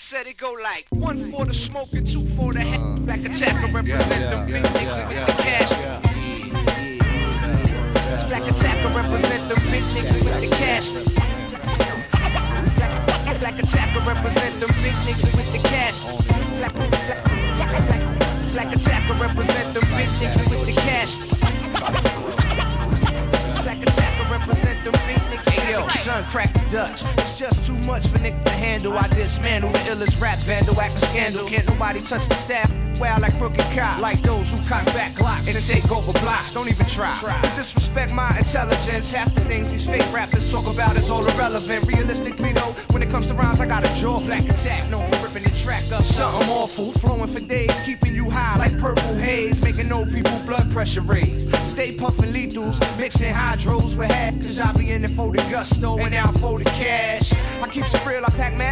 Said it go like 1 for the smoke and 2 for the head. Black attacker represent them big niggas with the cash. Black attacker represent them big niggas with the cash. Black attacker represent them big niggas with the cash. Black attacker represent them big niggas with the cash. Black attacker represent them big niggas. Hey yo, son, crack the Dutch. It's just too much for Nick to handle. I dismantle the illest rap vandal, act a scandal. Can't nobody touch the staff. Wow, like crooked cops, like those who cock back Glocks and take over blocks. Don't even try. You disrespect my intelligence. Half the things these fake rappers talk about is all irrelevant. Realistically though, when it comes to rhymes, I got a jaw. Black attack, known for ripping the track up. Something awful, flowing for days, keeping you high like purple haze, making old people blood pressure raise. Stay puffing lethals, mixing hydros with hash. Cause I be in it for the gusto and out for the cash. I keep it real, I pack mad